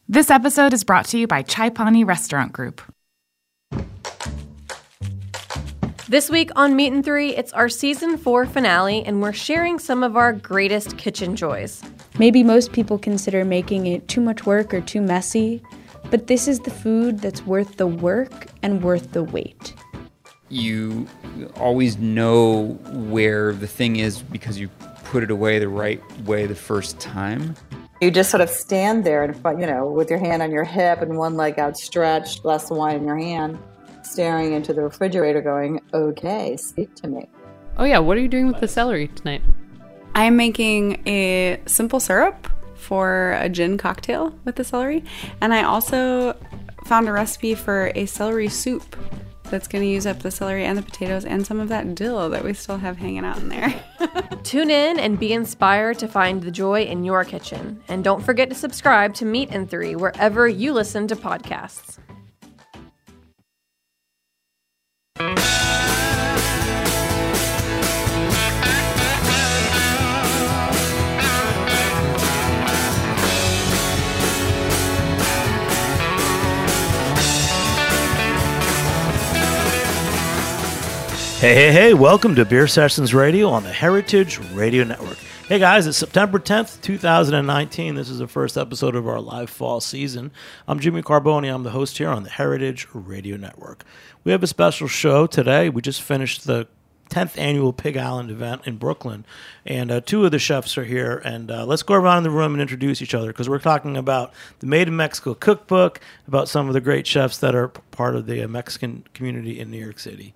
This episode is brought to you by Chai Pani Restaurant Group. This week on Meat and Three, it's our season 4 finale, and we're sharing some of our greatest kitchen joys. Maybe most people consider making it too much work or too messy, but this is the food that's worth the work and worth the wait. You always know where the thing is because you put it away the right way the first time. You just sort of stand there and, with your hand on your hip and one leg outstretched, glass of wine in your hand, staring into the refrigerator going, okay, speak to me. Oh yeah, what are you doing with the celery tonight? I'm making a simple syrup for a gin cocktail with the celery. And I also found a recipe for a celery soup that's going to use up the celery and the potatoes and some of that dill that we still have hanging out in there. Tune in and be inspired to find the joy in your kitchen. And don't forget to subscribe to Meat and Three wherever you listen to podcasts. Hey, welcome to Beer Sessions Radio on the Heritage Radio Network. Hey guys, it's September 10th, 2019. This is the first episode of our live fall season. I'm Jimmy Carboni. I'm the host here on the Heritage Radio Network. We have a special show today. We just finished the 10th annual Pig Island event in Brooklyn, and two of the chefs are here. And let's go around the room and introduce each other, because we're talking about the Made in Mexico cookbook, about some of the great chefs that are part of the Mexican community in New York City.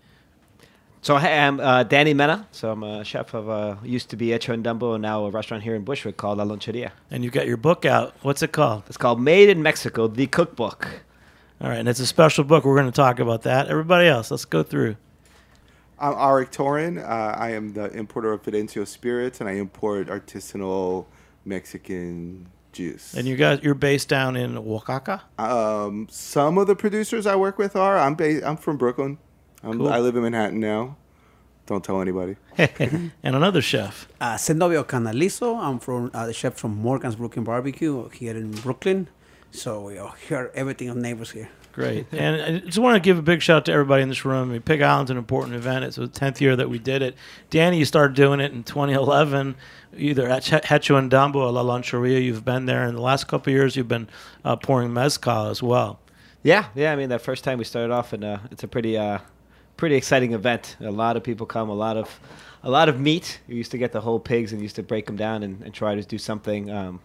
So I'm Danny Mena. So I'm a chef of used to be Hecho en Dumbo, and now a restaurant here in Bushwick called La Loncheria. And you've got your book out. What's it called? It's called Made in Mexico, the Cookbook. All right, and it's a special book. We're going to talk about that. Everybody else, let's go through. I'm Arik Torin. I am the importer of Fidencio Spirits, and I import artisanal Mexican juice. And you're based down in Oaxaca? Some of the producers I work with are. I'm from Brooklyn. Cool. I live in Manhattan now. Don't tell anybody. And another chef. Zenobio Canalizo. I'm from the chef from Morgan's Brooklyn Barbecue here in Brooklyn. So we hear everything of neighbors here. Great. And I just want to give a big shout out to everybody in this room. I mean, Pig Island's an important event. It's the 10th year that we did it. Danny, you started doing it in 2011, either at Hecho en Dumbo or La Loncheria. You've been there. In the last couple of years, you've been pouring mezcal as well. Yeah. I mean, that first time we started off, and it's a pretty exciting event. A lot of people come, a lot of meat. We used to get the whole pigs and used to break them down and try to do something.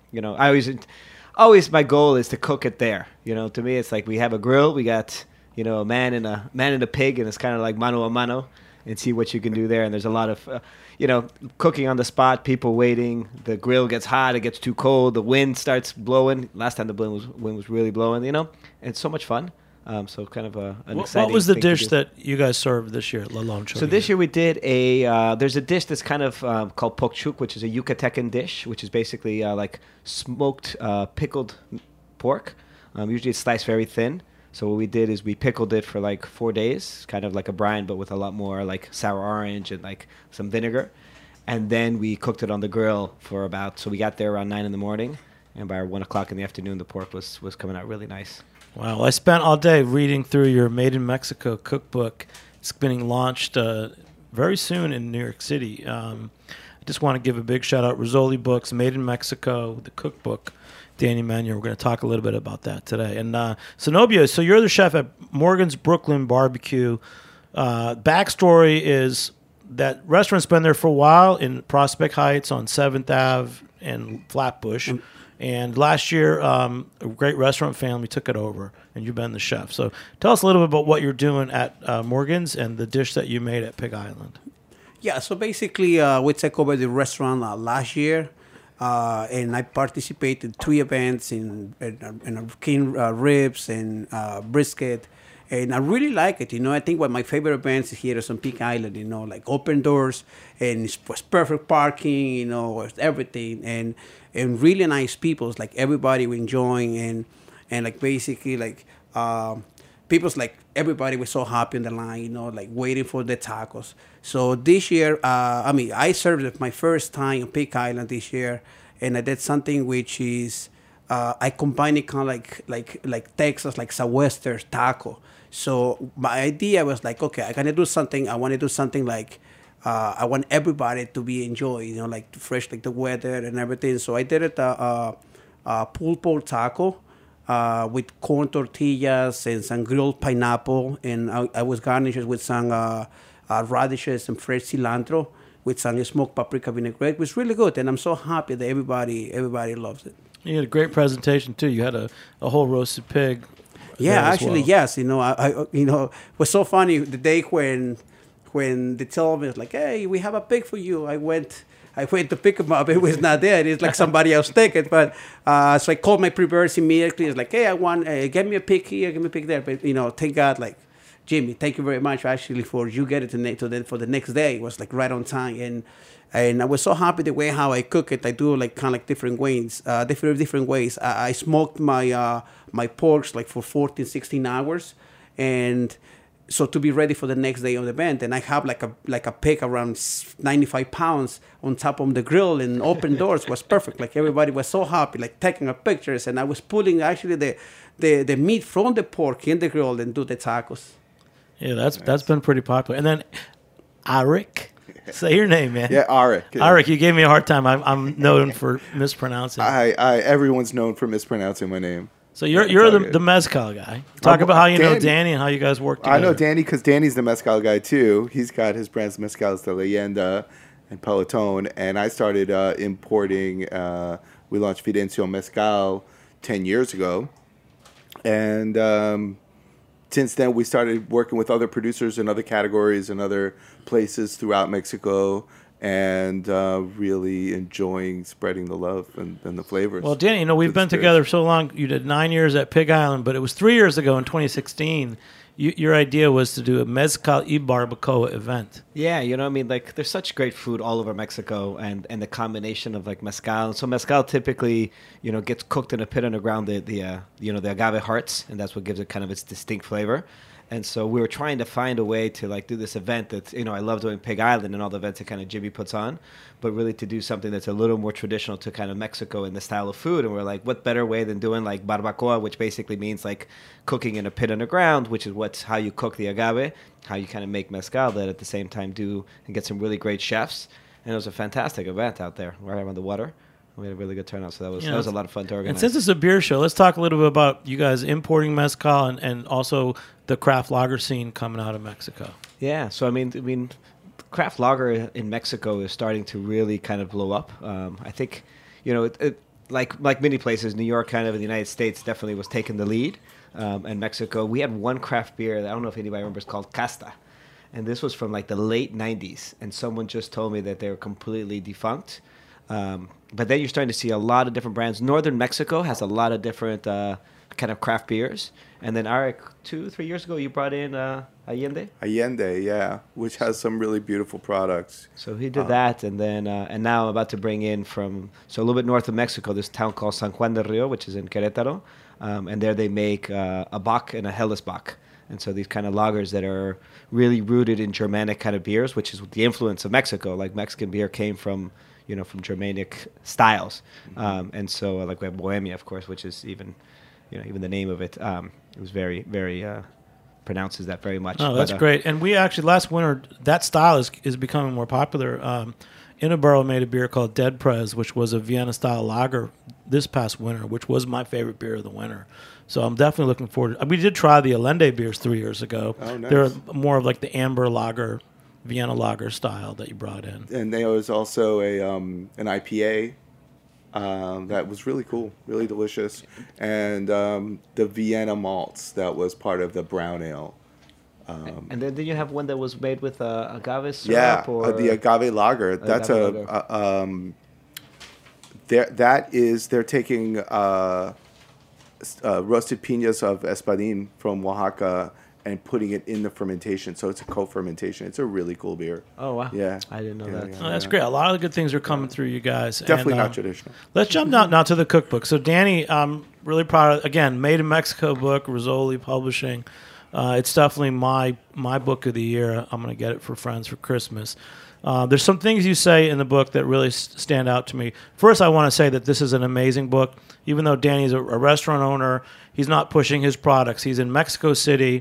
I always my goal is to cook it there. To me, it's like we have a grill, we got a man and a pig, and it's kind of like mano a mano, and see what you can do there. And there's a lot of cooking on the spot, people waiting. The grill gets hot, it gets too cold, the wind starts blowing. Last time the wind was really blowing. And it's so much fun. So kind of an exciting. What was the dish that you guys served this year at La Loncheria? So this year we did there's a dish that's kind of called pokchuk, which is a Yucatecan dish, which is basically like smoked pickled pork. Usually it's sliced very thin. So what we did is we pickled it for like 4 days, kind of like a brine, but with a lot more like sour orange and like some vinegar. And then we cooked it on the grill for so we got there around 9 in the morning, and by 1 o'clock in the afternoon, the pork was coming out really nice. Wow, I spent all day reading through your Made in Mexico cookbook. It's being launched very soon in New York City. I just want to give a big shout-out. Rizzoli Books, Made in Mexico, the cookbook. Danny Mena, we're going to talk a little bit about that today. And Zenobio, so you're the chef at Morgan's Brooklyn Barbecue. Backstory is that restaurant's been there for a while in Prospect Heights on 7th Ave and Flatbush. And last year, a great restaurant family took it over, and you've been the chef. So tell us a little bit about what you're doing at Morgan's and the dish that you made at Pig Island. Yeah, so basically, we took over the restaurant last year, and I participated in 3 events in king ribs and brisket. And I really like it, I think one of my favorite events here is on Pig Island, like open doors, and it was perfect parking, was everything, and really nice people. It's like everybody was enjoying, and like basically like people's like everybody was so happy in the line, like waiting for the tacos. So this year, I served it my first time on Pig Island this year, and I did something which is I combine it kind of like Texas, like Southwestern taco. So my idea was like, okay, I gotta do something. I want to do something like I want everybody to be enjoy, like fresh, like the weather and everything. So I did it pulled pork taco with corn tortillas and some grilled pineapple, and I was garnished with some radishes and fresh cilantro with some smoked paprika vinaigrette. It was really good, and I'm so happy that everybody loves it. You had a great presentation too. You had a whole roasted pig. Yeah, there as actually, well. yes. It was so funny the day when they told me, it's like, hey, we have a pig for you. I went to pick him up. It was not there. It's like somebody else took it. But so I called my preparers immediately. It's like, hey, I want get me a pig here, get me a pig there. But thank God, like Jimmy, thank you very much actually for you get it for the next day. It was like right on time, and I was so happy the way how I cook it. I do like kind of like different ways, different ways. I smoked my my porks like for 14, 16 hours, and so to be ready for the next day of the event. And I have like a pig around 95 pounds on top of the grill, and open doors was perfect. Like everybody was so happy, like taking pictures, and I was pulling actually the meat from the pork in the grill and do the tacos. Yeah, that's been pretty popular. And then Arik. Say your name, man. Yeah, Arik. Yeah. Arik, you gave me a hard time. I'm known for mispronouncing. Everyone's known for mispronouncing my name. So you're the mezcal guy. Talk about how you know Danny and how you guys work together. I know Danny because Danny's the mezcal guy too. He's got his brands Mezcales de Leyenda and Peloton, and I started importing. We launched Fidencio Mezcal 10 years ago, and since then we started working with other producers in other categories and other places throughout Mexico, and really enjoying spreading the love and the flavors. Well, Danny, we've been together so long. You did 9 years at Pig Island, but it was 3 years ago in 2016. Your idea was to do a Mezcal y Barbacoa event. Yeah, like there's such great food all over Mexico, and the combination of like mezcal. So mezcal typically, gets cooked in a pit underground, the agave hearts, and that's what gives it kind of its distinct flavor. And so we were trying to find a way to like do this event that, I love doing Pig Island and all the events that kind of Jimmy puts on, but really to do something that's a little more traditional to kind of Mexico in the style of food. And we're like, what better way than doing like barbacoa, which basically means like cooking in a pit underground, which is how you cook the agave, how you kind of make mezcal, that at the same time do and get some really great chefs. And it was a fantastic event out there right around the water. We had a really good turnout, so that was a lot of fun to organize. And since it's a beer show, let's talk a little bit about you guys importing mezcal and also the craft lager scene coming out of Mexico. Yeah, so I mean, craft lager in Mexico is starting to really kind of blow up. I think, like many places, New York kind of in the United States definitely was taking the lead. And Mexico, we had one craft beer that I don't know if anybody remembers called Casta. And this was from like the late 90s. And someone just told me that they were completely defunct. But then you're starting to see a lot of different brands. Northern Mexico has a lot of different kind of craft beers. And then, Arik, 2-3 years ago, you brought in Allende? Allende, yeah, which has some really beautiful products. So he did that, and then and now I'm about to bring in a little bit north of Mexico, this town called San Juan del Rio, which is in Querétaro. And there they make a Bock and a Helles Bock. And so these kind of lagers that are really rooted in Germanic kind of beers, which is the influence of Mexico. Like Mexican beer came from Germanic styles. And so like we have Bohemia, of course, which is even the name of it, it was very, very pronounces that very much. Oh, that's great. And we actually, last winter, that style is becoming more popular. Innoboro made a beer called Dead Prez, which was a Vienna-style lager this past winter, which was my favorite beer of the winter. So I'm definitely looking forward to. We did try the Allende beers 3 years ago. Oh, nice. They're more of like the amber lager, Vienna lager style that you brought in. And there was also an IPA that was really cool, really delicious. And the Vienna malts that was part of the brown ale. And then did you have one that was made with agave syrup? Yeah, or the agave lager. That's they're taking roasted piñas of Espadín from Oaxaca and putting it in the fermentation. So it's a co-fermentation. It's a really cool beer. Oh, wow. Yeah. I didn't know that. Oh, that's great. A lot of the good things are coming through you guys. Definitely and, not traditional. Let's jump now to the cookbook. So Danny, I'm really proud of, again, Made in Mexico book, Rizzoli Publishing. It's definitely my book of the year. I'm going to get it for friends for Christmas. There's some things you say in the book that really stand out to me. First, I want to say that this is an amazing book. Even though Danny's a restaurant owner, he's not pushing his products. He's in Mexico City.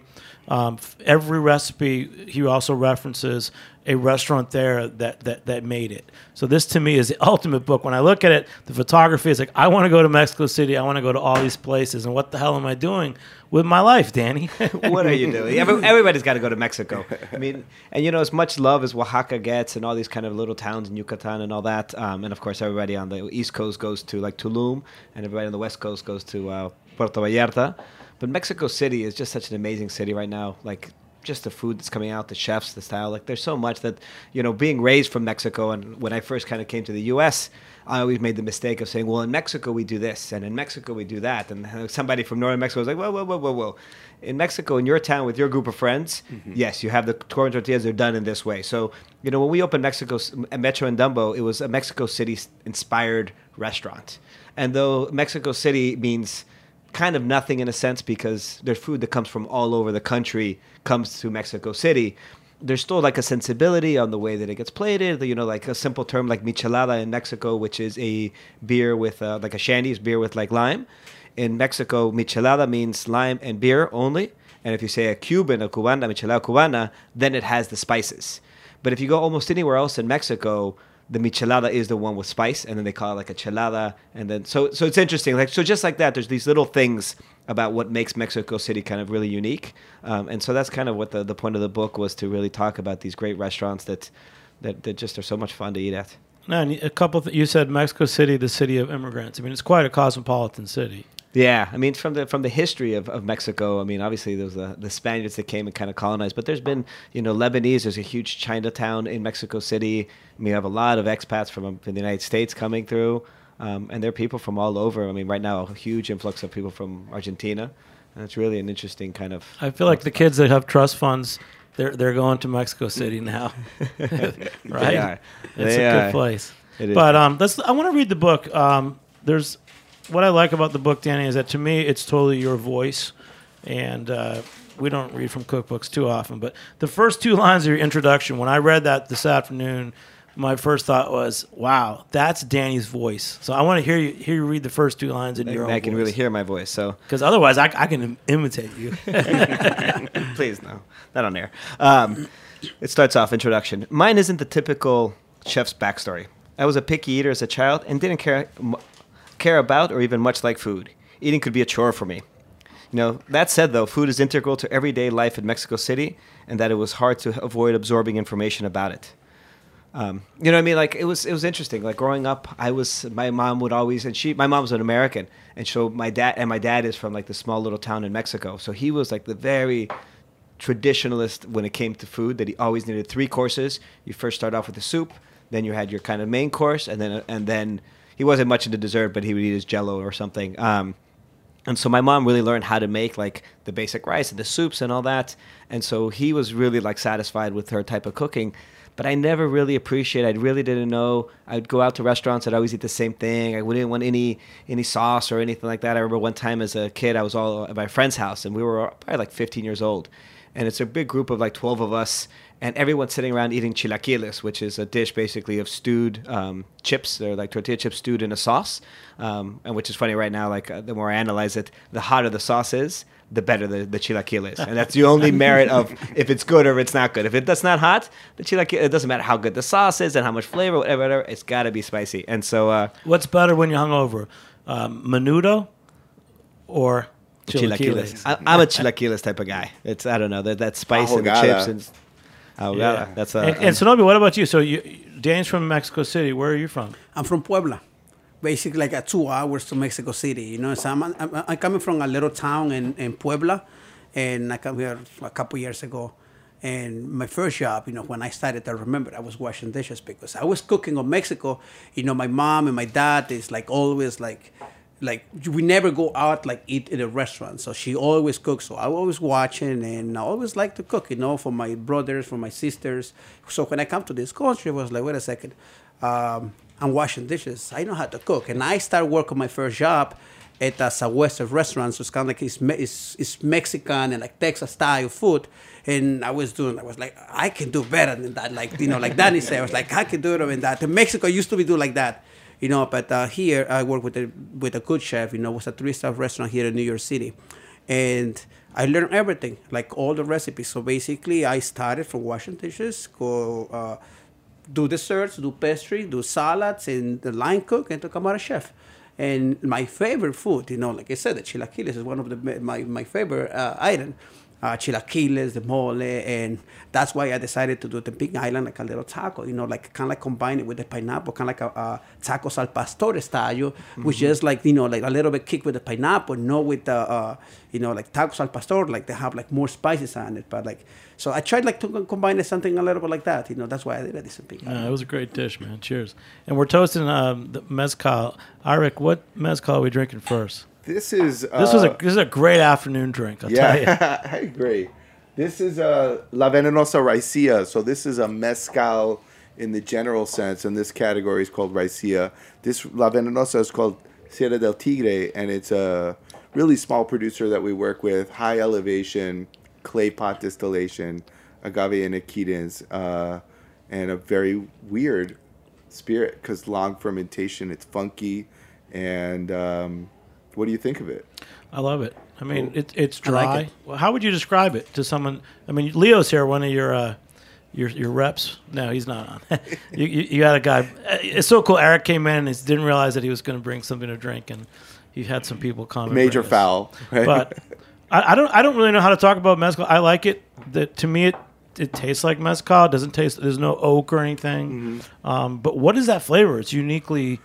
Every recipe, he also references a restaurant there that made it. So this, to me, is the ultimate book. When I look at it, the photography is like, I want to go to Mexico City. I want to go to all these places. And what the hell am I doing with my life, Danny? What are you doing? Everybody's got to go to Mexico. I mean, and as much love as Oaxaca gets and all these kind of little towns in Yucatan and all that, and of course everybody on the East Coast goes to like Tulum, and everybody on the West Coast goes to Puerto Vallarta. But Mexico City is just such an amazing city right now. Like, just the food that's coming out, the chefs, the style. Like, there's so much that, being raised from Mexico, and when I first kind of came to the U.S., I always made the mistake of saying, well, in Mexico we do this, and in Mexico we do that. And somebody from northern Mexico was like, whoa. In Mexico, in your town with your group of friends, yes, you have the corn tortillas, they're done in this way. So, when we opened Metro in Dumbo, it was a Mexico City-inspired restaurant. And though Mexico City means kind of nothing in a sense because there's food that comes from all over the country comes to Mexico City, there's still like a sensibility on the way that it gets plated. Like a simple term like michelada in Mexico, which is a beer with like a shandy, beer with like lime. In Mexico, michelada means lime and beer only. And if you say a cubana, michelada cubana, then it has the spices. But if you go almost anywhere else in Mexico, the michelada is the one with spice, and then they call it like a chelada, and then so it's interesting. Like, so just like that, there's these little things about what makes Mexico City kind of really unique, and so that's kind of what the point of the book was, to really talk about these great restaurants that just are so much fun to eat at. No, and a couple. You said Mexico City, the city of immigrants. I mean, it's quite a cosmopolitan city. Yeah, I mean, from the history of Mexico, I mean, obviously there was the Spaniards that came and kind of colonized, but there's been, Lebanese, there's a huge Chinatown in Mexico City. I mean, you have a lot of expats from the United States coming through, and there are people from all over. I mean, right now, a huge influx of people from Argentina, and it's really an interesting kind of... I feel like the kids that have trust funds, they're going to Mexico City now, right? They are. It's a good place. It is. But I want to read the book. There's... What I like about the book, Danny, is that to me it's totally your voice, and we don't read from cookbooks too often. But the first two lines of your introduction, when I read that this afternoon, my first thought was, "Wow, that's Danny's voice." So I want to hear you read the first two lines in your own voice. I can really hear my voice, so because otherwise I can imitate you. Please, no, not on air. It starts off introduction. Mine isn't the typical chef's backstory. I was a picky eater as a child and didn't care about or even much like food. Eating could be a chore for me. That said, though, food is integral to everyday life in Mexico City, and that it was hard to avoid absorbing information about it. You know what I mean? Like, it was interesting. Like, growing up, my mom would always, my mom's an American, and so my dad is from like the small little town in Mexico. So he was like the very traditionalist when it came to food, that he always needed 3 courses. You first start off with the soup, then you had your kind of main course, and then he wasn't much into dessert, but he would eat his Jell-O or something. And so my mom really learned how to make like the basic rice and the soups and all that. And so he was really like satisfied with her type of cooking. But I never really appreciated. I really didn't know. I'd go out to restaurants. I'd always eat the same thing. I wouldn't want any sauce or anything like that. I remember one time as a kid, I was all at my friend's house, and we were probably like 15 years old. And it's a big group of like 12 of us, and everyone's sitting around eating chilaquiles, which is a dish basically of stewed chips. They're like tortilla chips stewed in a sauce, and which is funny right now. Like the more I analyze it, the hotter the sauce is, the better the chilaquiles. And that's the only merit of if it's good or if it's not good. If it's not hot, the chilaquiles, it doesn't matter how good the sauce is and how much flavor, whatever, it's got to be spicy. And so... what's better when you're hungover? Menudo or... Chilaquiles. I'm a chilaquiles type of guy. It's, I don't know, that spice and the chips and yeah. That's and Sonobi, what about you? So Danny's from Mexico City. Where are you from? I'm from Puebla. Basically like 2 hours to Mexico City. So I'm coming from a little town in Puebla, and I come here a couple years ago. And my first job, when I started, I remember I was washing dishes because I was cooking in Mexico. My mom and my dad is like always like we never go out like eat in a restaurant, so she always cooks. So I always watching, and I always like to cook, for my brothers, for my sisters. So when I come to this country, I was like, wait a second, I'm washing dishes. I know how to cook, and I start working my first job, at a Southwestern restaurant. So it's kind of like it's Mexican and like Texas style food. And I was like, I can do better than that. Like, like Danny said, I was like, I can do better than that. In Mexico, I used to be do like that, but here I work with a good chef, it was a 3-star restaurant here in New York City. And I learned everything, like all the recipes. So basically, I started from washing dishes, go do desserts, do pastry, do salads, and the line cook, and to come out a chef. And my favorite food, like I said, the chilaquiles is one of my favorite item. Chilaquiles, the mole, and that's why I decided to do the Big Island like a little taco, like kind of like combine it with the pineapple, kind of like a tacos al pastor style, which is like, like a little bit kick with the pineapple, not with the, like tacos al pastor, like they have like more spices on it, but like, so I tried like to combine something a little bit like that, that's why I did this in Big Island. It was a great dish, man. Cheers. And we're toasting the mezcal. Eric, what mezcal are we drinking first? This is a great afternoon drink. I'll tell you. I agree. This is La Venenosa Raicilla. So this is a mezcal in the general sense, and this category is called Raicilla. This La Venenosa is called Sierra del Tigre, and it's a really small producer that we work with, high elevation, clay pot distillation, agave and echidnas, and a very weird spirit because long fermentation. It's funky, and what do you think of it? I love it. I mean, it's dry. Like it. Well, how would you describe it to someone? I mean, Leo's here, one of your reps. No, he's not on. you had a guy. It's so cool. Eric came in and didn't realize that he was going to bring something to drink, and he had some people come. Major foul. Right? But I don't really know how to talk about mezcal. I like it. To me, it tastes like mezcal. It doesn't taste. There's no oak or anything. Mm-hmm. But what is that flavor? It's uniquely.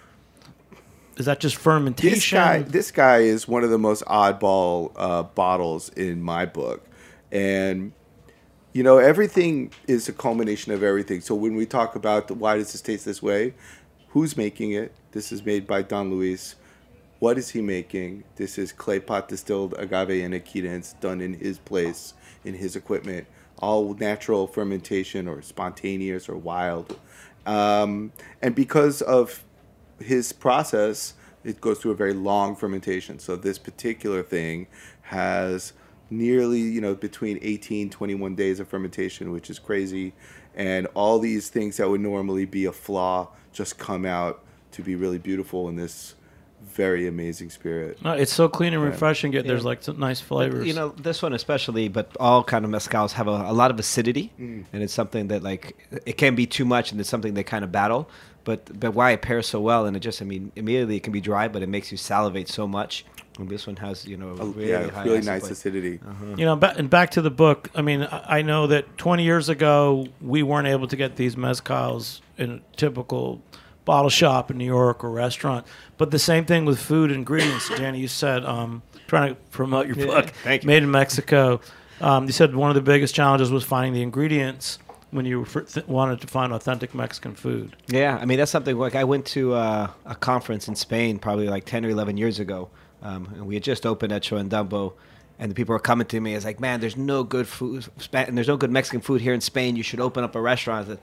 Is that just fermentation? This guy is one of the most oddball bottles in my book. And, everything is a culmination of everything. So when we talk about why does this taste this way, who's making it? This is made by Don Luis. What is he making? This is clay pot distilled agave and echidnas done in his place, in his equipment. All natural fermentation or spontaneous or wild. And because of his process, it goes through a very long fermentation. So this particular thing has nearly, between 18, 21 days of fermentation, which is crazy. And all these things that would normally be a flaw just come out to be really beautiful in this very amazing spirit. No, it's so clean and refreshing. There's like some nice flavors. This one especially, but all kind of mezcals have a lot of acidity, and it's something that like it can be too much, and it's something they kind of battle. But why it pairs so well, and it just, immediately it can be dry, but it makes you salivate so much. And this one has, really nice acidity. And back to the book. I know that 20 years ago we weren't able to get these mezcals in a typical bottle shop in New York or restaurant. But the same thing with food ingredients. Danny, you said, trying to promote your book, Thank you. Made in Mexico. You said one of the biggest challenges was finding the ingredients when you wanted to find authentic Mexican food. Yeah, that's something like I went to a conference in Spain probably like 10 or 11 years ago, and we had just opened at Choandambo, and the people were coming to me. It's like, man, there's no good food, and there's no good Mexican food here in Spain. You should open up a restaurant.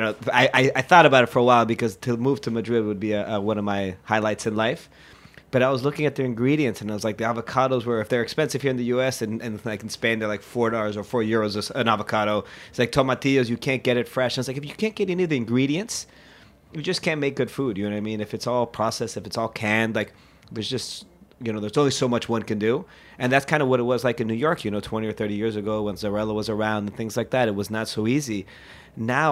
I thought about it for a while because to move to Madrid would be one of my highlights in life. But I was looking at their ingredients, and I was like, the avocados were, if they're expensive here in the U.S., and like in Spain, they're like $4 or €4 an avocado. It's like tomatillos, you can't get it fresh. And it's like, if you can't get any of the ingredients, you just can't make good food. You know what I mean? If it's all processed, if it's all canned, like there's just, there's only so much one can do. And that's kind of what it was like in New York, 20 or 30 years ago when Zarella was around and things like that. It was not so easy. Now,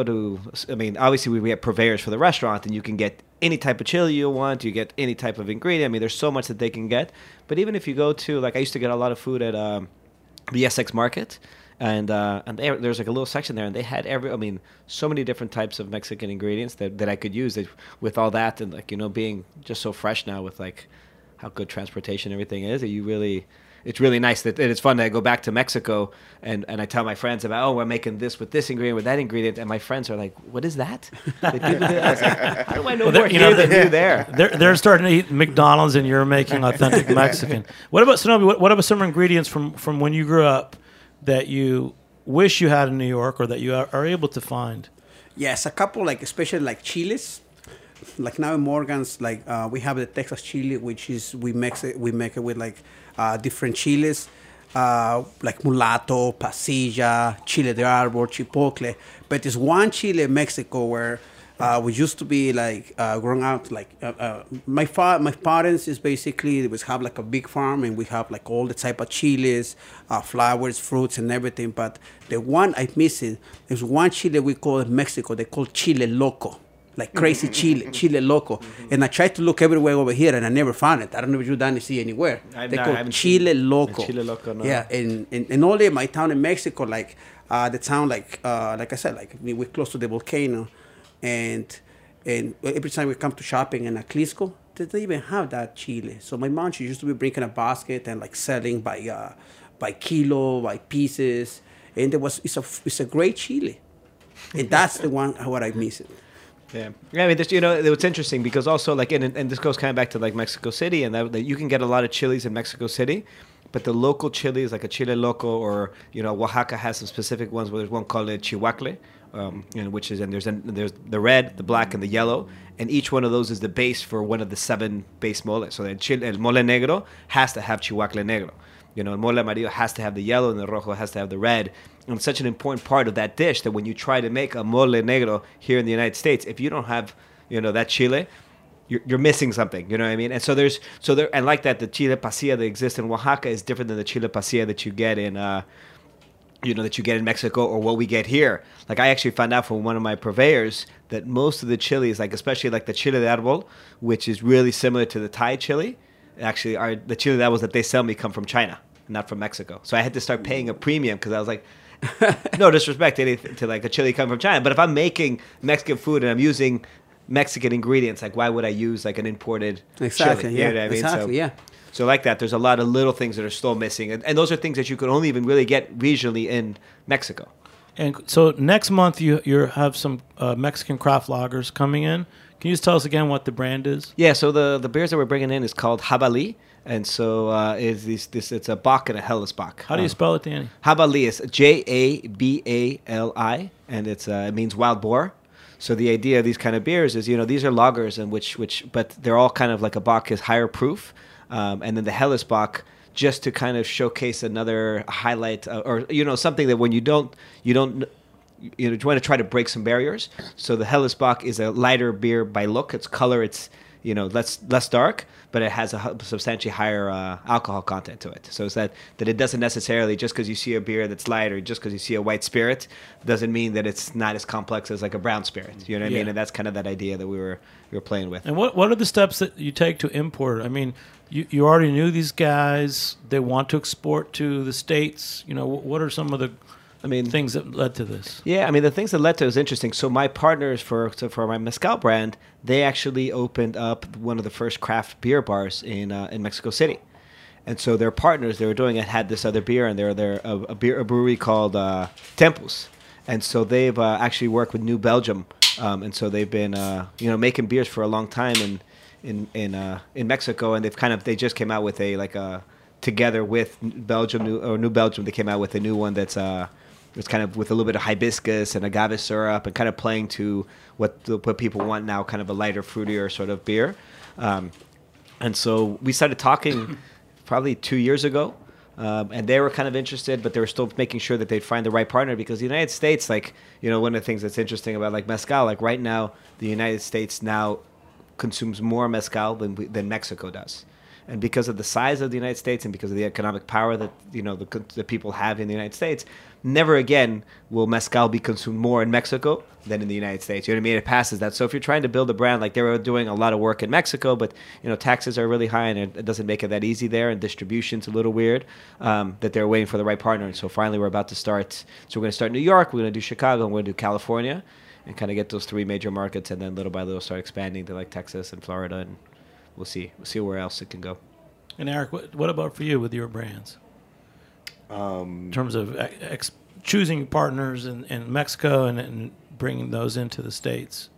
obviously we have purveyors for the restaurant, and you can get any type of chili you want, you get any type of ingredient. There's so much that they can get. But even if you go to, like I used to get a lot of food at the Essex Market, and there's like a little section there, and they had so many different types of Mexican ingredients that I could use with all that, and like, being just so fresh now with like how good transportation and everything is, that it's really nice that it's fun to go back to Mexico and I tell my friends about, we're making this with this ingredient, with that ingredient, and my friends are like, what is that? I was like, how do I know more here than you there? They're starting to eat McDonald's, and you're making authentic Mexican. What about Sonobi? What about some ingredients from when you grew up that you wish you had in New York or that you are able to find? Yes, a couple, like especially like chiles. like now in Morgan's, like we have the Texas chili, which is we make it with like different chiles, like mulatto, pasilla, chile de arbor, chipotle. But there's one chile in Mexico where we used to be like growing out like my parents is basically we have like a big farm and we have like all the type of chiles, flowers, fruits and everything. But the one I'm missing is one chile we call in Mexico. They call chile loco, like crazy chile loco. And I tried to look everywhere over here and I never found it. I don't know if you done see anywhere. They call chile loco. Chile loco, no. Yeah, and all in my town in Mexico, like the town, like I said, like we're close to the volcano. And every time we come to shopping in Aclisco, they don't even have that chile. So my mom, she used to be bringing a basket and like selling by kilo, by pieces. And it's a great chile. And that's the one what I miss it. Yeah, I mean, it's interesting because also like, and this goes kind of back to like Mexico City, and that you can get a lot of chilies in Mexico City, but the local chilies like a chile loco or Oaxaca has some specific ones where there's one called chihuacle, which is there's the red, the black, and the yellow, and each one of those is the base for one of the 7 base moles. So el mole negro has to have chihuacle negro. El mole amarillo has to have the yellow, and the rojo has to have the red. And it's such an important part of that dish that when you try to make a mole negro here in the United States, if you don't have, that chile, you're missing something. You know what I mean? And so and like that, the chile pasilla that exists in Oaxaca is different than the chile pasilla that you get in, that you get in Mexico or what we get here. Like I actually found out from one of my purveyors that most of the chilies, like especially like the chile de árbol, which is really similar to the Thai chili, actually are the chile de árbol that they sell me come from China, not from Mexico. So I had to start paying a premium because I was like, no disrespect to like a chili coming from China, but if I'm making Mexican food and I'm using Mexican ingredients, like why would I use like an imported chili? Yeah, You know what I mean? exactly, yeah. So like that, there's a lot of little things that are still missing, and those are things that you could only even really get regionally in Mexico. And so next month you have some Mexican craft lagers coming in. Can you just tell us again what the brand is? Yeah, so the beers that we're bringing in is called Jabali. And so it's a Bock and a Helles Bock. How do you spell it, Danny? Jabali is Jabali, and it means wild boar. So the idea of these kind of beers is, these are lagers, and but they're all kind of like a Bock is higher proof, and then the Helles Bock just to kind of showcase another highlight, or something that when you want to try to break some barriers. So the Helles Bock is a lighter beer by look. Its color, it's less dark, but it has a substantially higher alcohol content to it. So it's that it doesn't necessarily, just because you see a beer that's light or just because you see a white spirit, doesn't mean that it's not as complex as like a brown spirit. You know what I mean? And that's kind of that idea that we were playing with. And what are the steps that you take to import? I mean, you already knew these guys. They want to export to the States. What are some of the things that led to this? Yeah, the things that led to it was interesting. So my partners for my mezcal brand, they actually opened up one of the first craft beer bars in Mexico City, and so their partners they were doing it had this other beer, and they're a brewery called Tempus, and so they've actually worked with New Belgium, and so they've been making beers for a long time in Mexico, and they just came out with together with New Belgium, they came out with a new one that's it's kind of with a little bit of hibiscus and agave syrup and kind of playing to what people want now, kind of a lighter, fruitier sort of beer. And so we started talking probably 2 years ago, and they were kind of interested, but they were still making sure that they'd find the right partner because the United States, one of the things that's interesting about mezcal, right now, the United States now consumes more mezcal than Mexico does. And because of the size of the United States and because of the economic power that the people have in the United States, never again will mezcal be consumed more in Mexico than in the United States. You know what I mean? It passes that. So if you're trying to build a brand, they were doing a lot of work in Mexico, but taxes are really high and it doesn't make it that easy there, and distribution's a little weird. That they're waiting for the right partner, and so finally we're about to start. So we're going to start New York, we're going to do Chicago, and we're going to do California, and kind of get those 3 major markets, and then little by little start expanding to Texas and Florida, and we'll see where else it can go. And Eric, what about for you with your brands? In terms of choosing partners in Mexico and bringing those into the States?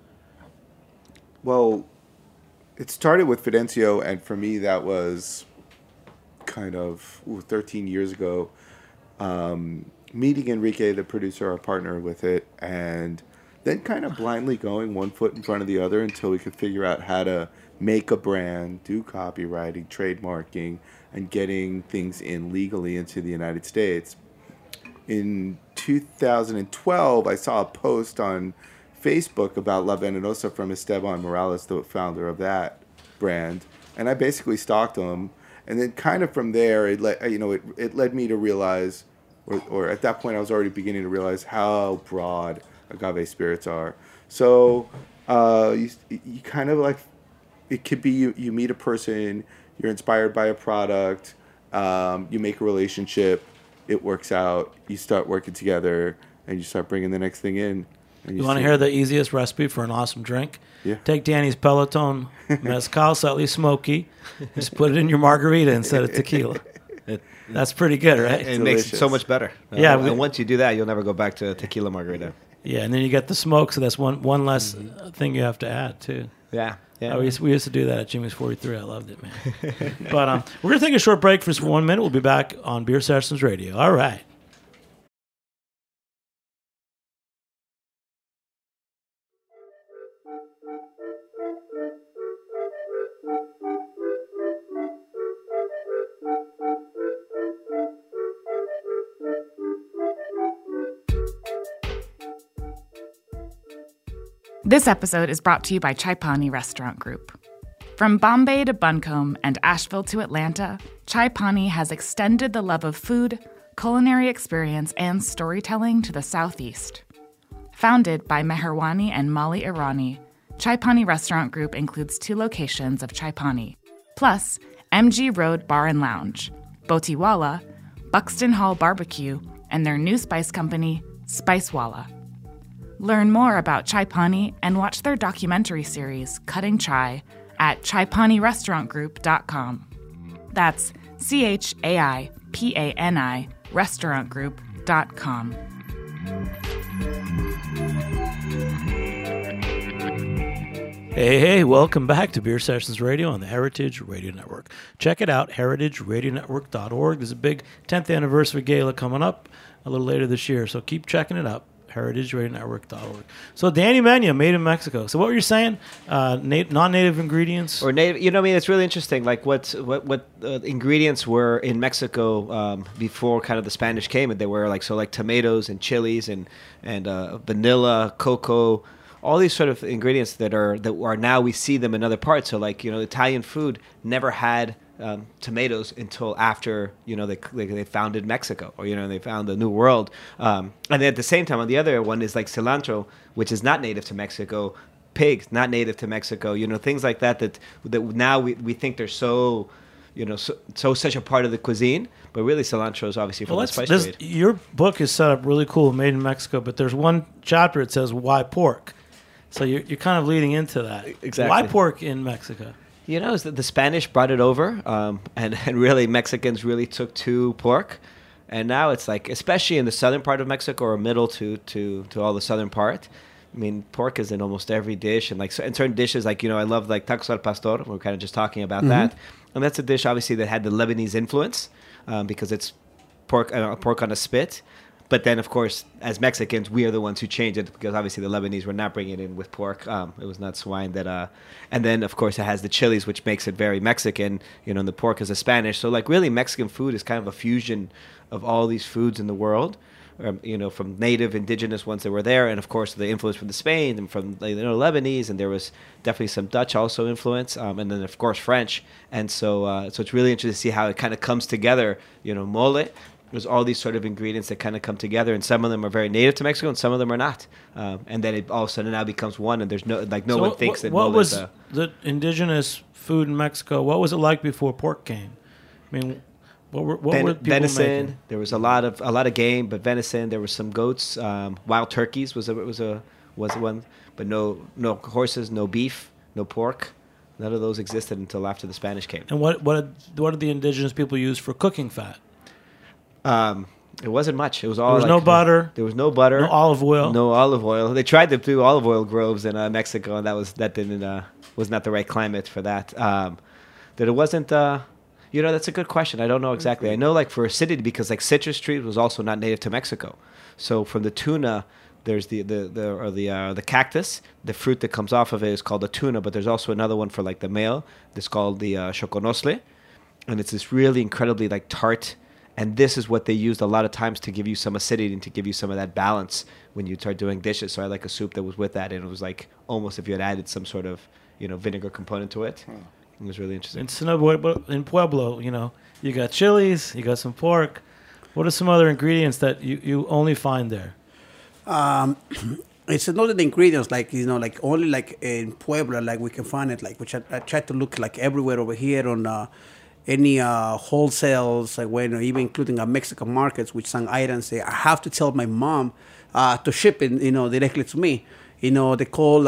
Well, it started with Fidencio, and for me that was kind of 13 years ago. Meeting Enrique, the producer, our partner with it, and then kind of blindly going one foot in front of the other until we could figure out how to make a brand, do copywriting, trademarking, and getting things in legally into the United States. In 2012, I saw a post on Facebook about La Venenosa from Esteban Morales, the founder of that brand, and I basically stalked him. And then kind of from there, it led me to realize, or at that point, I was already beginning to realize how broad agave spirits are. So you kind of like, it could be you meet a person, you're inspired by a product, you make a relationship, it works out, you start working together, and you start bringing the next thing in. And You want to hear the easiest recipe for an awesome drink? Yeah. Take Danny's Peloton Mezcal, slightly smoky. Just put it in your margarita instead of tequila. That's pretty good, right? It makes it so much better. Yeah, and once you do that, you'll never go back to tequila margarita. Yeah, and then you get the smoke, so that's one less thing you have to add, too. Yeah. Yeah. We used to do that at Jimmy's 43. I loved it, man. But we're going to take a short break for 1 minute. We'll be back on Beer Sessions Radio. All right. This episode is brought to you by Chai Pani Restaurant Group. From Bombay to Buncombe and Asheville to Atlanta, Chai Pani has extended the love of food, culinary experience, and storytelling to the Southeast. Founded by Meherwani and Molly Irani, Chai Pani Restaurant Group includes 2 locations of Chai Pani, plus MG Road Bar and Lounge, Botiwala, Buxton Hall Barbecue, and their new spice company, Spicewala. Learn more about Chai Pani and watch their documentary series, Cutting Chai, at chaipanirestaurantgroup.com. That's CHAIPANI restaurantgroup.com. Hey, welcome back to Beer Sessions Radio on the Heritage Radio Network. Check it out, heritageradionetwork.org. There's a big 10th anniversary gala coming up a little later this year, so keep checking it out. heritageradionetwork.org. So Danny Mena, made in Mexico. So what were you saying? Non-native ingredients or native? You know, I mean, it's really interesting. Like what ingredients were in Mexico before kind of the Spanish came, and they were like tomatoes and chilies and vanilla, cocoa, all these sort of ingredients that are now we see them in other parts. So like Italian food never had tomatoes until after they founded Mexico, or they found the New World, and then at the same time on the other one is like cilantro, which is not native to Mexico, pigs not native to Mexico, things like that now we think they're so such a part of the cuisine, but really cilantro is obviously from the spice trade. Your book is set up really cool, made in Mexico, but there's one chapter that says why pork, so you're kind of leading into that. Exactly. Why pork in Mexico? Is that the Spanish brought it over, and really Mexicans really took to pork, and now it's like, especially in the southern part of Mexico or middle to all the southern part. I mean, pork is in almost every dish, and in certain dishes, I love like tacos al pastor. We're kind of just talking about that, and that's a dish obviously that had the Lebanese influence because it's pork on a spit. But then, of course, as Mexicans, we are the ones who changed it because obviously the Lebanese were not bringing it in with pork. It was not swine that. And then, of course, it has the chilies, which makes it very Mexican. And the pork is a Spanish. So, really, Mexican food is kind of a fusion of all these foods in the world. From native, indigenous ones that were there, and of course the influence from the Spain and from Lebanese, and there was definitely some Dutch also influence, and then of course French. And so it's really interesting to see how it kind of comes together. Mole. There's all these sort of ingredients that kind of come together, and some of them are very native to Mexico, and some of them are not. And then it all of a sudden now becomes one, and there's no one thinks that. What was the indigenous food in Mexico? What was it like before pork came? I mean, what were people venison? making? There was a lot of game, but venison. There were some goats. Wild turkeys was one, but no horses, no beef, no pork. None of those existed until after the Spanish came. And what did the indigenous people use for cooking fat? It wasn't much. It was all. There was no butter. There was no butter. No olive oil. No olive oil. They tried to do olive oil groves in Mexico, and was not the right climate for that. That it wasn't. That's a good question. I don't know exactly. I know for acidity because citrus trees was also not native to Mexico. So from the tuna, There's the cactus. The fruit that comes off of it is called the tuna, but there's also another one for like the male. That's called the choconosle, and it's this really incredibly like tart. And this is what they used a lot of times to give you some acidity and to give you some of that balance when you start doing dishes. So I like a soup that was with that, and it was like almost if you had added some sort of vinegar component to it. It was really interesting. In Pueblo, you got chilies, you got some pork. What are some other ingredients that you only find there? It's not the ingredients like only like in Puebla, like we can find it, like which I try to look like everywhere over here on any wholesales, like when even including Mexican markets, which some items I have to tell my mom to ship it, directly to me. They call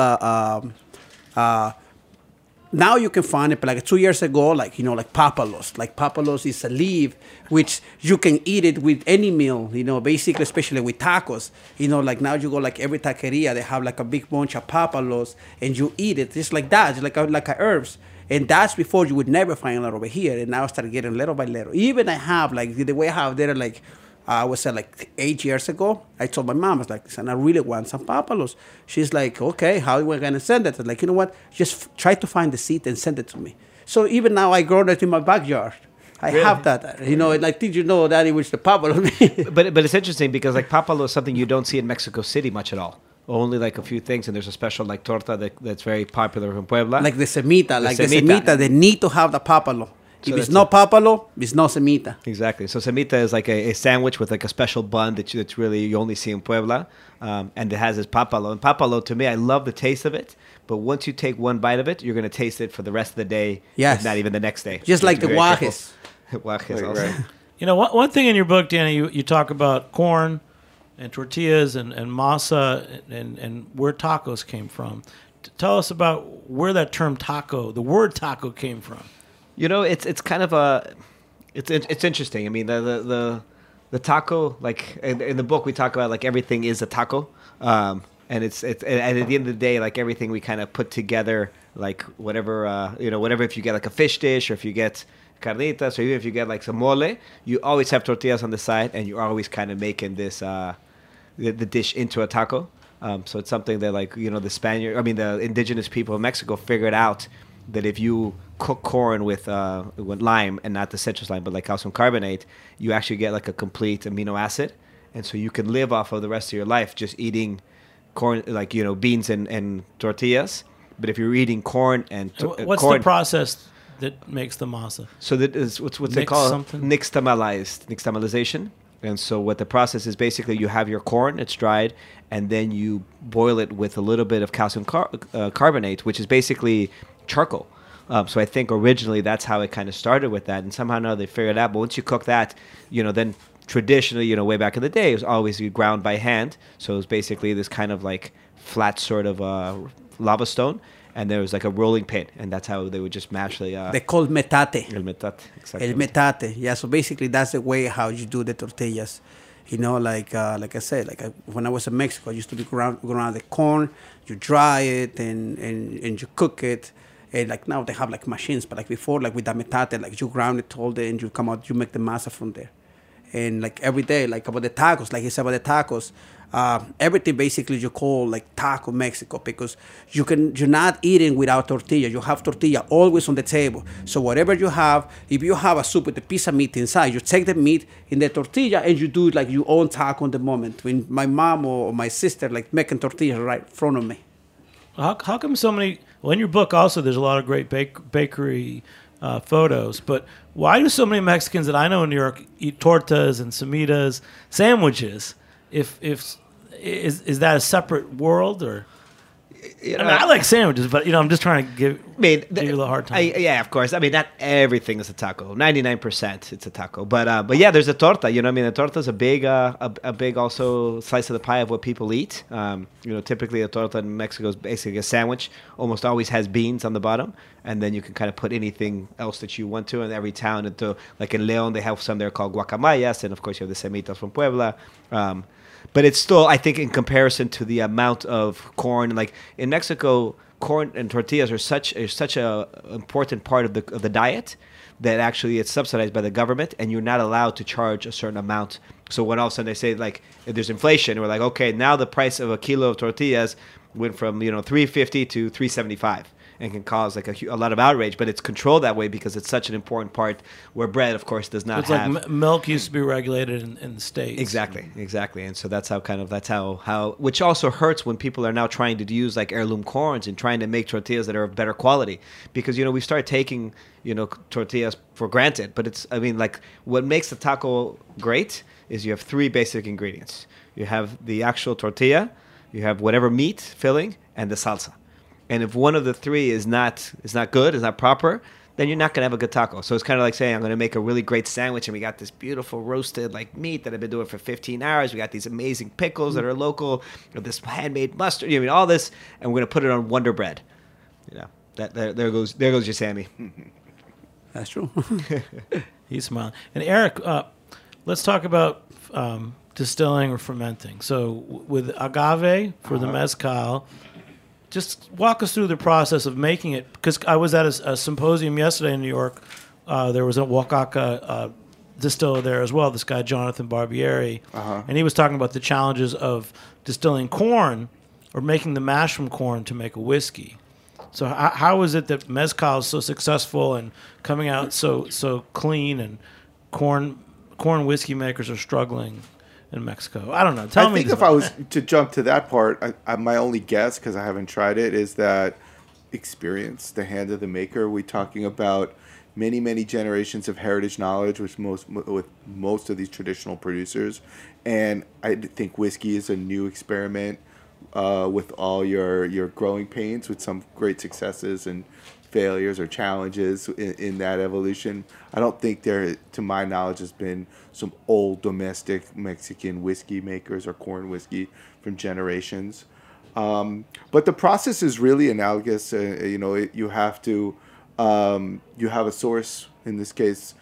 now you can find it, but like 2 years ago, like papalos. Like papalos is a leaf which you can eat it with any meal, basically, especially with tacos. Like now you go like every taqueria, they have like a big bunch of papalos and you eat it just like that, just like a herbs. And that's before you would never find it over here. And now I started getting little by little. Even I have like the way I have there, like I was like 8 years ago. I told my mom, I was like, listen, I really want some papalos. She's like, okay, how are we going to send it? I was like, you know what? Just try to find the seed and send it to me. So even now I grow that in my backyard. I have that, like, did you know that it was the papalo? but it's interesting because like papalo is something you don't see in Mexico City much at all. Only like a few things, and there's a special like torta that's very popular in Puebla. Like the semita, they need to have the papalo. So if it's not papalo, it's no semita. Exactly. So semita is like a sandwich with like a special bun that's really you only see in Puebla, and it has this papalo. And papalo, to me, I love the taste of it. But once you take one bite of it, you're going to taste it for the rest of the day. Yes. If not even the next day. Just like the guajes. Guajes also. Right. One thing in your book, Danny, you talk about corn and tortillas and masa and where tacos came from. Tell us about where that term taco, the word taco, came from. It's kind of it's interesting. I mean, the taco, like in the book we talk about like everything is a taco, and it's and at the end of the day, like everything we kind of put together, like whatever whatever. If you get like a fish dish, or if you get carnitas, or even if you get like some mole, you always have tortillas on the side, and you're always kind of making this the dish into a taco. So it's something that like the indigenous people of Mexico figured out that if you cook corn with lime, and not the citrus lime, but like calcium carbonate, you actually get like a complete amino acid, and so you can live off of the rest of your life just eating corn, like beans and tortillas. But if you're eating corn and what's the process that makes the masa? So that is what they call nixtamalization. And so what the process is, basically you have your corn, it's dried, and then you boil it with a little bit of calcium carbonate, which is basically charcoal. So I think originally that's how it kind of started with that, and somehow now they figured it out. But once you cook that, then traditionally, way back in the day, it was always you ground by hand. So it was basically this kind of like flat sort of lava stone, and there was like a rolling pin, and that's how they would just mash the... They call metate. El metate, exactly. El metate, yeah. So basically that's the way how you do the tortillas. Like I said, when I was in Mexico, I used to be ground the corn, you dry it, and you cook it. And like now they have like machines, but like before, like with the metate, like you ground it all day and you come out, you make the masa from there. And like every day, like about the tacos, like you said about the tacos, everything basically you call like taco Mexico, because you're not eating without tortilla. You have tortilla always on the table. So whatever you have, if you have a soup with a piece of meat inside, you take the meat in the tortilla and you do it like your own taco on the moment. When my mom or my sister like making tortillas right in front of me. How come so many? Well, in your book also, there's a lot of great bakery photos. But why do so many Mexicans that I know in New York eat tortas and semitas, sandwiches? If is that a separate world, or? I like sandwiches, but I'm just trying to give you a hard time. Yeah, of course. I mean, not everything is a taco. 99% it's a taco, but yeah, there's a torta. The torta is a big also slice of the pie of what people eat. Typically a torta in Mexico is basically a sandwich. Almost always has beans on the bottom, and then you can kind of put anything else that you want to. In every town, like in León, they have some there called guacamayas, and of course you have the semitas from Puebla. But it's still, I think, in comparison to the amount of corn, like in Mexico, corn and tortillas are such a important part of the diet that actually it's subsidized by the government, and you're not allowed to charge a certain amount So when all of a sudden they say like if there's inflation, we're like, okay, now the price of a kilo of tortillas went from $3.50 to $3.75. And can cause like a lot of outrage, but it's controlled that way because it's such an important part. Where bread, of course, does not it's have. Like milk used to be regulated in the States. Exactly, and so that's how which also hurts when people are now trying to use like heirloom corns and trying to make tortillas that are of better quality because we start taking tortillas for granted. But what makes the taco great is you have 3 basic ingredients. You have the actual tortilla, you have whatever meat filling, and the salsa. And if one of the 3 is not good, is not proper, then you're not going to have a good taco. So it's kind of like saying, I'm going to make a really great sandwich, and we got this beautiful roasted like meat that I've been doing for 15 hours. We got these amazing pickles that are local, this handmade mustard, all this, and we're going to put it on Wonder Bread. There goes your Sammy. That's true. He's smiling. And Eric, let's talk about distilling or fermenting. So with agave for the mezcal. Just walk us through the process of making it, because I was at a symposium yesterday in New York. There was a Oaxaca distiller there as well, this guy Jonathan Barbieri, and he was talking about the challenges of distilling corn or making the mash from corn to make a whiskey. So how is it that mezcal is so successful and coming out so clean, and corn whiskey makers are struggling in Mexico? I don't know. I think if I was to jump to that part, my only guess, because I haven't tried it, is that experience, the hand of the maker. We're talking about many, many generations of heritage knowledge with most of these traditional producers. And I think whiskey is a new experiment with all your growing pains, with some great successes and failures or challenges in that evolution. I don't think there, to my knowledge, has been some old domestic Mexican whiskey makers or corn whiskey from generations. But the process is really analogous. You have to, you have a source, in this case,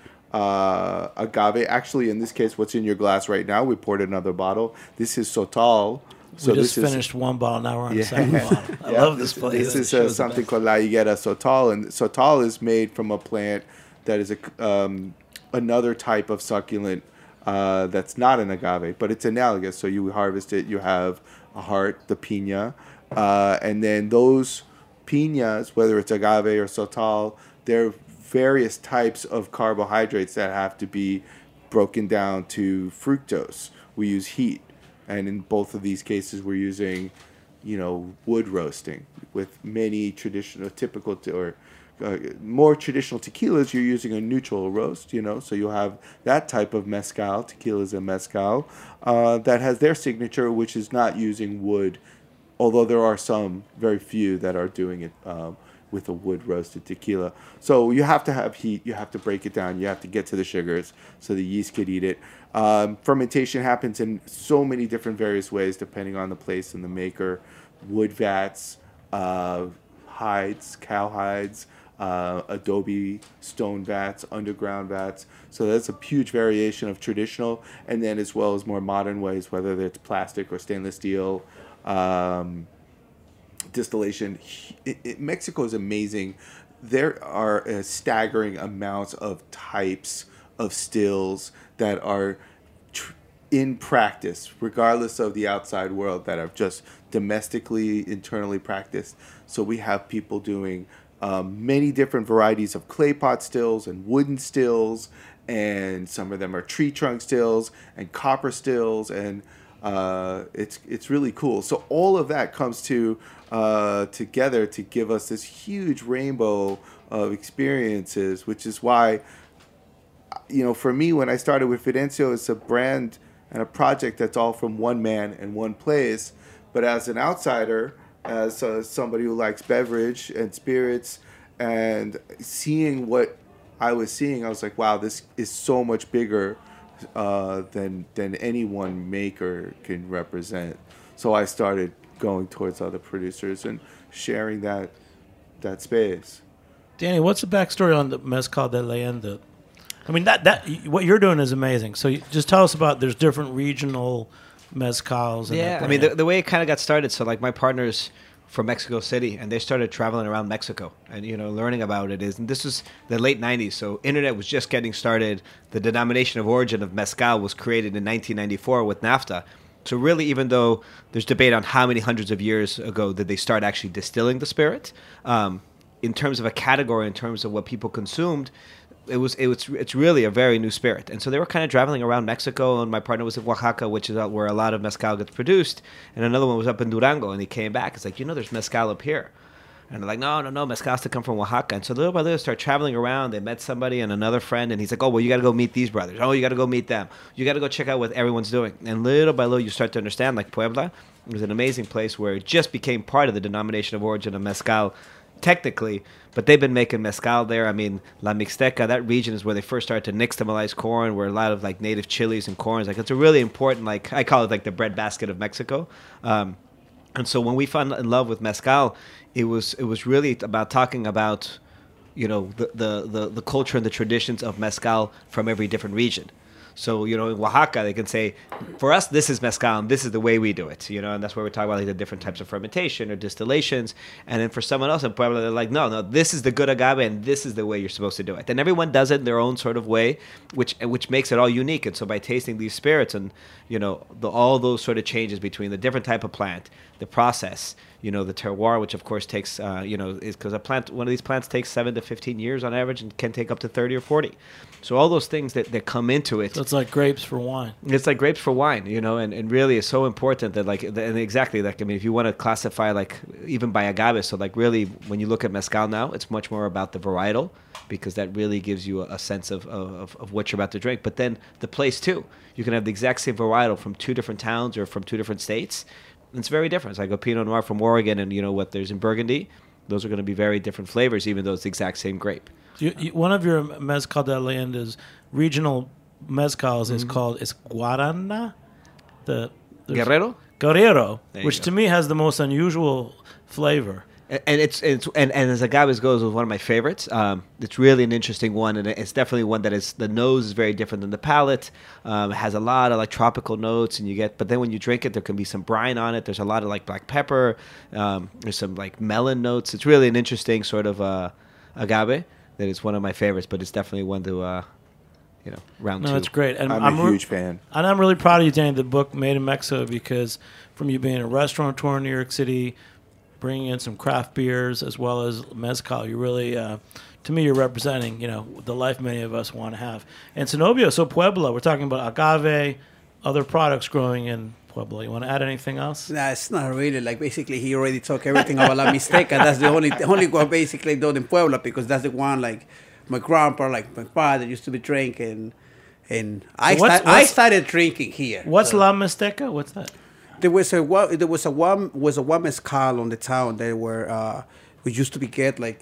agave. Actually, in this case, what's in your glass right now, we poured another bottle. This is Sotol. So we just finished one bottle, now we're on the second bottle. I love this place. This is something called La Higuera Sotol, and Sotol is made from a plant that is another type of succulent that's not an agave, but it's analogous. So you harvest it, you have a heart, the piña, and then those piñas, whether it's agave or Sotol, they're various types of carbohydrates that have to be broken down to fructose. We use heat. And in both of these cases, we're using, wood roasting. With many more traditional tequilas, you're using a neutral roast, So you'll have that type of mezcal, tequilas and mezcal, that has their signature, which is not using wood, although there are some, very few, that are doing it with a wood roasted tequila. So you have to have heat, you have to break it down, you have to get to the sugars so the yeast could eat it. Fermentation happens in so many different various ways depending on the place and the maker. Wood vats, hides, cow hides, adobe stone vats, underground vats. So that's a huge variation of traditional, and then as well as more modern ways, whether it's plastic or stainless steel. Distillation. Mexico is amazing. There are a staggering amounts of types of stills that are in practice, regardless of the outside world, that are just domestically, internally practiced. So we have people doing many different varieties of clay pot stills and wooden stills, and some of them are tree trunk stills and copper stills, and it's really cool. So all of that comes together to give us this huge rainbow of experiences, which is why, for me, when I started with Fidencio, it's a brand and a project that's all from one man and one place. But as an outsider, as somebody who likes beverage and spirits, and seeing what I was seeing, I was like, wow, this is so much bigger than any one maker can represent. So I started going towards other producers and sharing that space. Danny, what's the backstory on the Mezcal de Leyenda? I mean, that what you're doing is amazing. So just tell us about, there's different regional mezcals. Yeah, I mean, the way it kind of got started, so like my partners from Mexico City, and they started traveling around Mexico and learning about it. And this was the late 90s, so internet was just getting started. The denomination of origin of mezcal was created in 1994 with NAFTA. So really, even though there's debate on how many hundreds of years ago did they start actually distilling the spirit, in terms of a category, in terms of what people consumed, it's really a very new spirit. And so they were kind of traveling around Mexico, and my partner was in Oaxaca, which is where a lot of mezcal gets produced, and another one was up in Durango, and he came back. It's like, there's mezcal up here. And they're like, no, mezcal has to come from Oaxaca. And so little by little, they start traveling around. They met somebody and another friend, and he's like, oh, well, you got to go meet these brothers. Oh, you got to go meet them. You got to go check out what everyone's doing. And little by little, you start to understand, like Puebla was an amazing place where it just became part of the denomination of origin of mezcal, technically, but they've been making mezcal there. I mean, La Mixteca, that region is where they first started to nixtamalize corn, where a lot of like native chilies and corns, like it's a really important, like I call it like the breadbasket of Mexico. And so when we fell in love with mezcal, it was really about talking about, the culture and the traditions of mezcal from every different region. So, in Oaxaca, they can say, for us, this is mezcal, and this is the way we do it, and that's where we talk about like the different types of fermentation or distillations. And then for someone else in Puebla, they're like, no, this is the good agave, and this is the way you're supposed to do it. And everyone does it in their own sort of way, which makes it all unique. And so by tasting these spirits and, all those sort of changes between the different type of plant, the process, the terroir, which of course takes, is because one of these plants takes 7 to 15 years on average and can take up to 30 or 40. So all those things that come into it. So it's like grapes for wine. It's like grapes for wine, and really it's so important that and exactly, like, I mean, if you want to classify like even by agave, so like really when you look at mezcal now, it's much more about the varietal, because that really gives you a sense of what you're about to drink. But then the place too. You can have the exact same varietal from 2 different towns or from 2 different states. It's very different. It's like a Pinot Noir from Oregon and what there's in Burgundy. Those are going to be very different flavors, even though it's the exact same grape. One of your Mezcal de Leyenda's regional mezcals is called Guarana. Guerrero? Guerrero, which to me has the most unusual flavor. And it's as agaves goes, was one of my favorites. It's really an interesting one, and it's definitely one that is, the nose is very different than the palate. It has a lot of like tropical notes, but then when you drink it, there can be some brine on it. There's a lot of like black pepper. There's some like melon notes. It's really an interesting sort of agave that is one of my favorites, but it's definitely one to round 2. No, it's great. And I'm a huge fan. And I'm really proud of you, Danny, the book Made in Mexico, because from you being a restaurateur in New York City, bringing in some craft beers as well as mezcal, you really, to me, you're representing, the life many of us want to have. And Zenobio, so Puebla, we're talking about agave, other products growing in Puebla. You want to add anything else? Nah, it's not really. Like, basically, he already talked everything about La Mixteca. That's the only one basically done in Puebla, because that's the one, like, my grandpa, like my father used to be drinking. And I started drinking here. What's La Mixteca? What's that? There was a one mezcal on the town. They were we used to be get like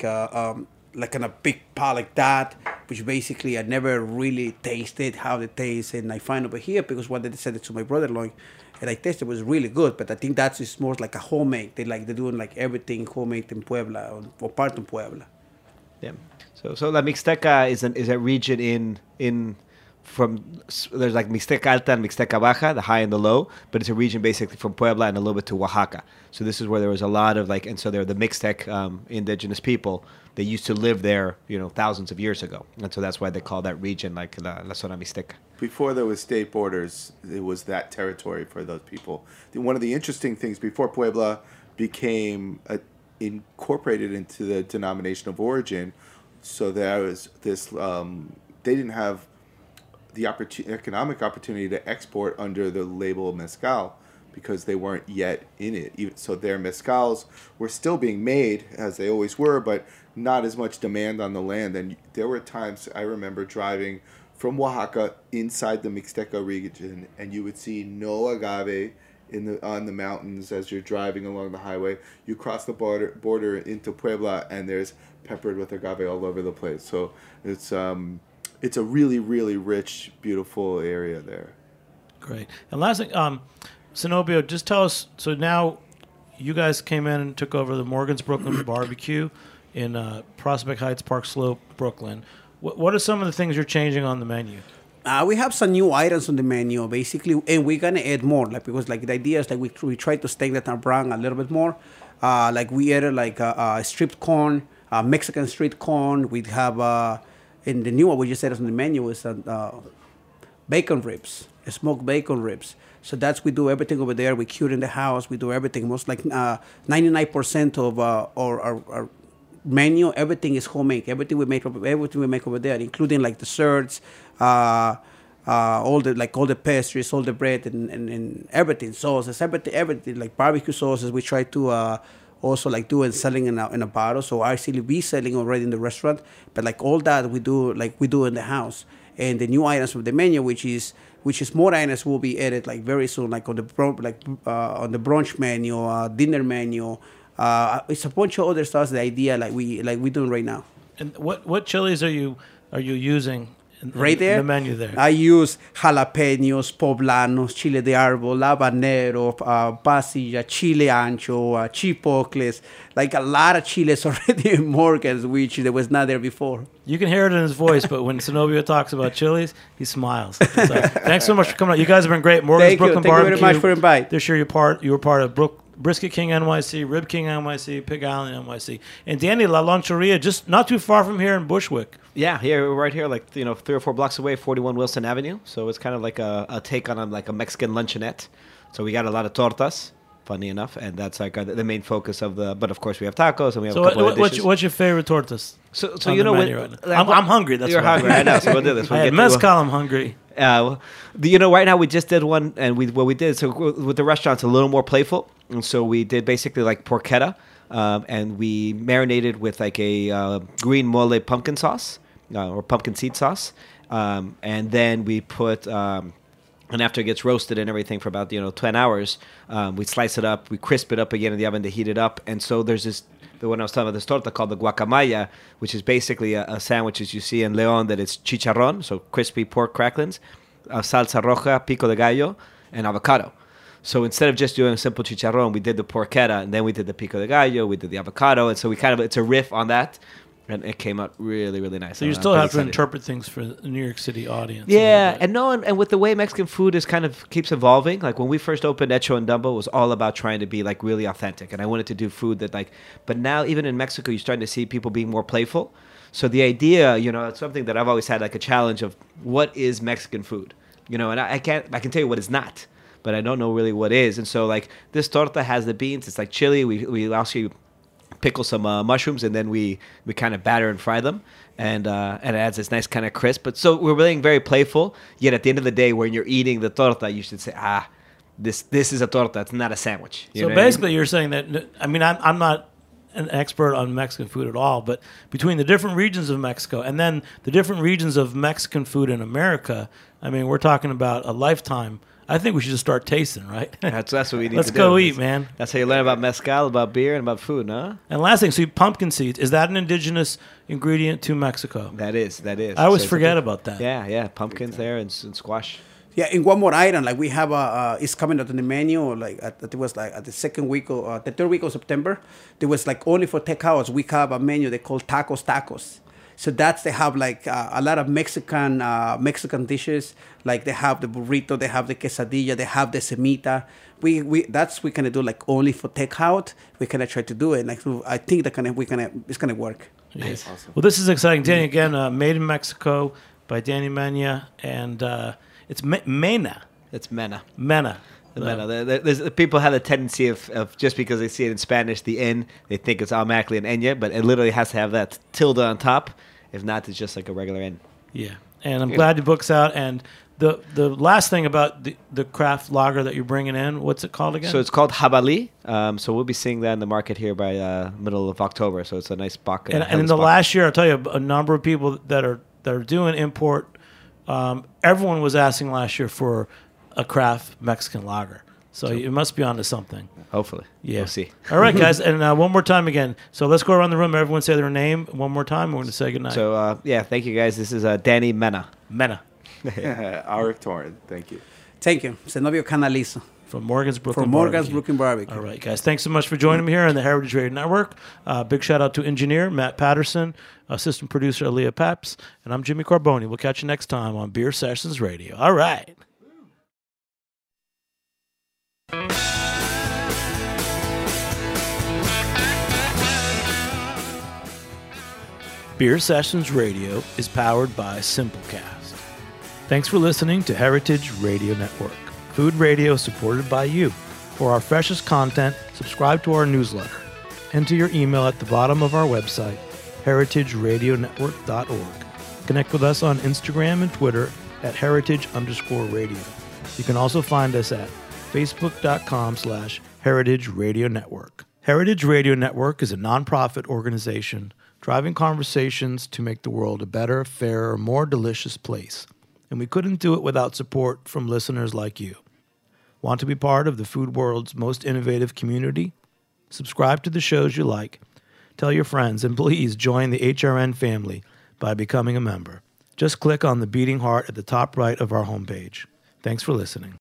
in a big pot like that, which basically I never really tasted how it tastes, and I find over here because one day they said it to my brother-in-law, and I tasted it was really good. But I think that's just more like a homemade. They're doing like everything homemade in Puebla or part of Puebla. Yeah. So La Mixteca is a region in from, there's like Mixteca Alta and Mixteca Baja, the high and the low, but it's a region basically from Puebla and a little bit to Oaxaca. So this is where there was a lot of and so they're the Mixtec indigenous people. They used to live there, thousands of years ago. And so that's why they call that region like La Zona Mixteca. Before there was state borders, it was that territory for those people. One of the interesting things, before Puebla became incorporated into the denomination of origin, so there was this, they didn't have the economic opportunity to export under the label of mezcal because they weren't yet in it. So their mezcals were still being made, as they always were, but not as much demand on the land. And there were times I remember driving from Oaxaca inside the Mixteca region, and you would see no agave on the mountains as you're driving along the highway. You cross the border into Puebla, and there's peppered with agave all over the place. So it's a really, really rich, beautiful area there. Great. And last thing, Zenobio, just tell us, so now you guys came in and took over the Morgan's Brooklyn Barbecue in Prospect Heights, Park Slope, Brooklyn. What are some of the things you're changing on the menu? We have some new items on the menu, basically, and we're going to add more, because the idea is we try to stake that our brand a little bit more. Like we added like stripped corn, Mexican street corn. We have in the new one we just added on the menu is bacon ribs, smoked bacon ribs. So we do everything over there. We cure in the house. We do everything. Most like 99% of our menu, everything is homemade. Everything we make over there, including like desserts, all the pastries, all the bread, and everything, sauces, everything like barbecue sauces. We try to also like do and selling in a bottle. So actually we selling already in the restaurant, but like all that we do in the house. And the new items from the menu, which is more items will be added like very soon, like on the brunch menu, dinner menu. It's a bunch of other stuff. The idea like we doing right now. And what chilies are you using? Right there, the menu there. I use jalapenos, poblanos, chile de árbol, habanero, pasilla, chile ancho, chipotles, like a lot of chiles already in Morgan's, which there was not there before. You can hear it in his voice, but when Zenobio talks about chilies, he smiles. So, thanks so much for coming out. You guys have been great. Morgan's Brooklyn Barbecue. Thank you very much for inviting. This year you were part of Brisket King NYC, Rib King NYC, Pig Island NYC, and Danny La Loncheria, just not too far from here in Bushwick. Yeah, right here, like 3 or 4 blocks away, 41 Wilson Avenue. So it's kind of like a take on like a Mexican luncheonette. So we got a lot of tortas, funny enough, and that's like the main focus of the. But of course, we have tacos and we have a couple of dishes. What's your favorite tortas? So you know what? Right I'm hungry. That's you're hungry. I know. So we'll do this. I had mezcal. I'm hungry. Right now we just did one, and what we did. So with the restaurant's a little more playful, and so we did basically like porchetta, and we marinated with like a green mole pumpkin sauce or pumpkin seed sauce, and then we put. And after it gets roasted and everything for about 10 hours, we slice it up, we crisp it up again in the oven to heat it up, and so there's the one I was talking about, this torta called the guacamaya, which is basically a sandwich as you see in León that it's chicharrón, so crispy pork cracklings, salsa roja, pico de gallo, and avocado. So instead of just doing a simple chicharrón, we did the porchetta, and then we did the pico de gallo, we did the avocado, and so it's a riff on that. And it came out really, really nice. So you still have to interpret things for the New York City audience. Yeah, and with the way Mexican food is kind of keeps evolving. Like when we first opened Hecho en Dumbo, it was all about trying to be like really authentic, and I wanted to do food that like. But now even in Mexico, you're starting to see people being more playful. So the idea, it's something that I've always had like a challenge of what is Mexican food, and I can tell you what it's not, but I don't know really what is. And so like this torta has the beans. It's like chili. We also pickle some mushrooms, and then we kind of batter and fry them, and it adds this nice kind of crisp. But so we're being very playful, yet at the end of the day, when you're eating the torta, you should say, this is a torta, it's not a sandwich. So basically you're saying that, I'm not an expert on Mexican food at all, but between the different regions of Mexico and then the different regions of Mexican food in America, we're talking about a lifetime. I think we should just start tasting, right? That's what we need Let's to do. Let's go eat, man. That's how you learn about mezcal, about beer, and about food, huh? And last thing, so pumpkin seeds, is that an indigenous ingredient to Mexico? That is. I always forget about that. Yeah, pumpkins there and squash. Yeah, and one more item, like we have it's coming out on the menu, like it was like at the the 3rd week of September, there was like only for takeouts, we have a menu they call tacos. So they have like a lot of Mexican dishes. Like they have the burrito, they have the quesadilla, they have the semita. We gonna do like only for takeout. We gonna try to do it. Like I think it's gonna work. Yes. Awesome. Well, this is exciting, Danny. Again, made in Mexico by Danny Mena, and it's Mena. It's Mena. Mena. People have a tendency of just because they see it in Spanish, the N, they think it's automatically an Enya, but it literally has to have that tilde on top. If not, it's just like a regular N. Yeah, and I'm glad the book's out. And the last thing about the craft lager that you're bringing in, what's it called again? So it's called Jabali. So we'll be seeing that in the market here by middle of October. So it's a nice bock. And in the last year, I'll tell you, a number of people that are doing import, everyone was asking last year for a craft Mexican lager. So it must be onto something. Hopefully. Yeah. We'll see. All right, guys. And one more time again. So let's go around the room. Everyone say their name one more time. We're going to say goodnight. So, thank you, guys. This is Danny Mena. Arik Torn. Thank you. Thank you. Zenobio Canalizo. From Morgan's Brooklyn Barbecue. All right, guys. Thanks so much for joining me here on the Heritage Radio Network. Big shout out to engineer Matt Patterson, assistant producer Aaliyah Paps, and I'm Jimmy Carboni. We'll catch you next time on Beer Sessions Radio. All right. Beer Sessions Radio is powered by Simplecast. Thanks for listening to Heritage Radio Network, food radio supported by you. For our freshest content, subscribe to our newsletter. Enter your email at the bottom of our website, heritageradionetwork.org. Connect with us on Instagram and Twitter at heritage_radio. You can also find us at facebook.com/Heritage Radio Network. Heritage Radio Network is a nonprofit organization driving conversations to make the world a better, fairer, more delicious place. And we couldn't do it without support from listeners like you. Want to be part of the food world's most innovative community? Subscribe to the shows you like. Tell your friends, and please join the HRN family by becoming a member. Just click on the beating heart at the top right of our homepage. Thanks for listening.